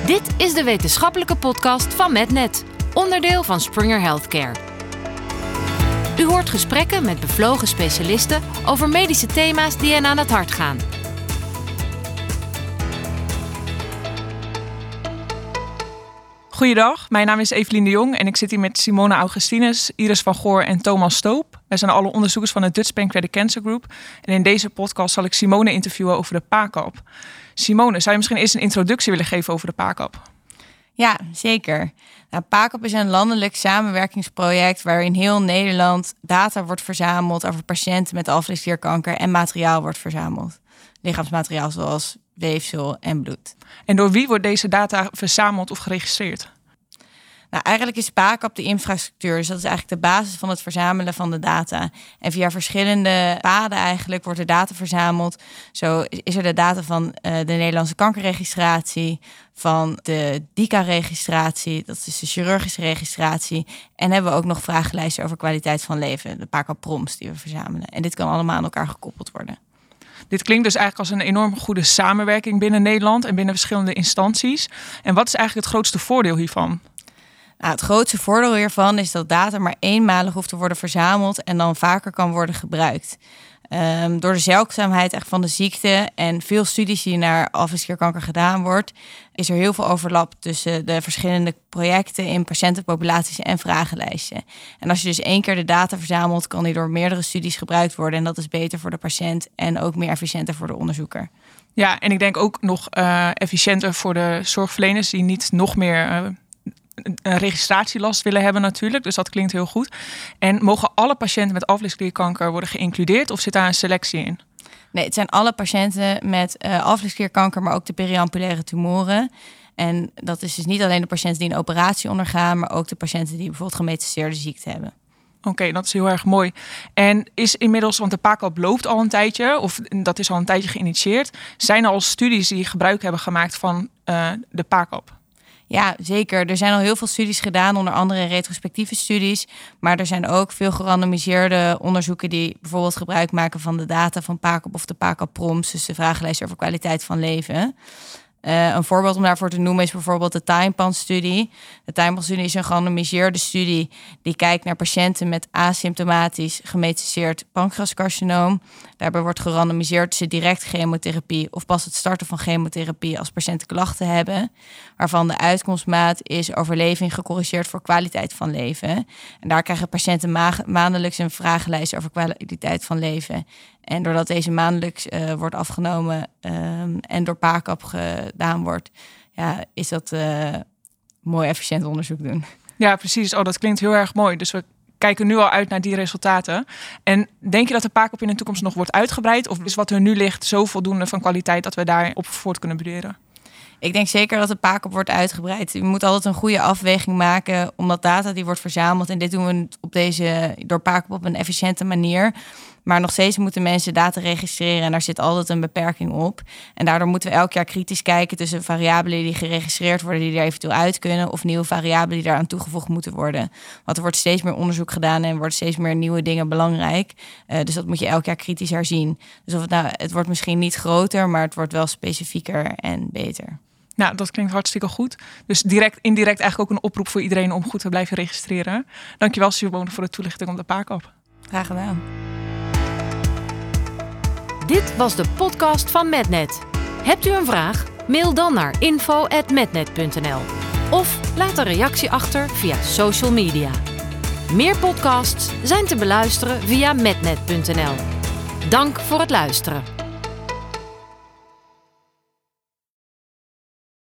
Dit is de wetenschappelijke podcast van MedNet, onderdeel van Springer Healthcare. U hoort gesprekken met bevlogen specialisten over medische thema's die hen aan het hart gaan. Goeiedag, mijn naam is Evelien de Jong en ik zit hier met Simone Augustinus, Iris van Goor en Thomas Stoop. Wij zijn alle onderzoekers van het Dutch Pancreatic Cancer Group. En in deze podcast zal ik Simone interviewen over de PACAP. Simone, zou je misschien eerst een introductie willen geven over de PACAP? Ja, zeker. PACAP is een landelijk samenwerkingsproject waarin heel Nederland data wordt verzameld over patiënten met alvleesklierkanker en materiaal wordt verzameld. Lichaamsmateriaal zoals weefsel en bloed. En door wie wordt deze data verzameld of geregistreerd? Eigenlijk is PACAP de infrastructuur, dus dat is eigenlijk de basis van het verzamelen van de data. En via verschillende paden eigenlijk wordt de data verzameld. Zo is er de data van de Nederlandse kankerregistratie, van de DICA-registratie, dat is de chirurgische registratie. En hebben we ook nog vragenlijsten over kwaliteit van leven, de PACAP-proms die we verzamelen. En dit kan allemaal aan elkaar gekoppeld worden. Dit klinkt dus eigenlijk als een enorm goede samenwerking binnen Nederland en binnen verschillende instanties. En wat is eigenlijk het grootste voordeel hiervan? Het grootste voordeel hiervan is dat data maar eenmalig hoeft te worden verzameld en dan vaker kan worden gebruikt. Door de zeldzaamheid van de ziekte en veel studies die naar alvleesklierkanker gedaan wordt, is er heel veel overlap tussen de verschillende projecten in patiëntenpopulaties en vragenlijsten. En als je dus 1 keer de data verzamelt, kan die door meerdere studies gebruikt worden. En dat is beter voor de patiënt en ook meer efficiënter voor de onderzoeker. Ja, en ik denk ook nog efficiënter voor de zorgverleners die niet nog meer een registratielast willen hebben natuurlijk. Dus dat klinkt heel goed. En mogen alle patiënten met alvleesklierkanker worden geïncludeerd of zit daar een selectie in? Nee, het zijn alle patiënten met alvleesklierkanker, maar ook de periampulaire tumoren. En dat is dus niet alleen de patiënten die een operatie ondergaan, maar ook de patiënten die bijvoorbeeld gemetastaseerde ziekte hebben. Oké, dat is heel erg mooi. En is inmiddels, want de PACAP loopt al een tijdje, of dat is al een tijdje geïnitieerd, zijn er al studies die gebruik hebben gemaakt van de PACAP? Ja, zeker. Er zijn al heel veel studies gedaan, onder andere retrospectieve studies. Maar er zijn ook veel gerandomiseerde onderzoeken die bijvoorbeeld gebruik maken van de data van PACAP of de PACAP-proms, dus de vragenlijst over kwaliteit van leven. Een voorbeeld om daarvoor te noemen is bijvoorbeeld de TIMEPAN-studie. De TIMEPAN-studie is een gerandomiseerde studie die kijkt naar patiënten met asymptomatisch gemetastaseerd pancreascarcinoom. Daarbij wordt gerandomiseerd tussen direct chemotherapie of pas het starten van chemotherapie als patiënten klachten hebben, waarvan de uitkomstmaat is overleving gecorrigeerd voor kwaliteit van leven. En daar krijgen patiënten maandelijks een vragenlijst over kwaliteit van leven. En doordat deze maandelijks wordt afgenomen en door PACAP gedaan wordt, is dat mooi efficiënt onderzoek doen. Ja, precies. Oh, dat klinkt heel erg mooi. Dus we kijken nu al uit naar die resultaten. En denk je dat de PACAP in de toekomst nog wordt uitgebreid? Of is wat er nu ligt zo voldoende van kwaliteit dat we daarop voort kunnen borduren? Ik denk zeker dat de PACAP wordt uitgebreid. Je moet altijd een goede afweging maken, omdat data die wordt verzameld. En dit doen we door PACAP op een efficiënte manier. Maar nog steeds moeten mensen data registreren en daar zit altijd een beperking op. En daardoor moeten we elk jaar kritisch kijken tussen variabelen die geregistreerd worden, die er eventueel uit kunnen, of nieuwe variabelen die daaraan toegevoegd moeten worden. Want er wordt steeds meer onderzoek gedaan en worden steeds meer nieuwe dingen belangrijk. Dus dat moet je elk jaar kritisch herzien. Dus het wordt misschien niet groter, maar het wordt wel specifieker en beter. Nou, dat klinkt hartstikke goed. Dus indirect eigenlijk ook een oproep voor iedereen om goed te blijven registreren. Dankjewel Simone voor de toelichting op de PACAP. Graag gedaan. Dit was de podcast van MedNet. Hebt u een vraag? Mail dan naar info@mednet.nl of laat een reactie achter via social media. Meer podcasts zijn te beluisteren via mednet.nl. Dank voor het luisteren.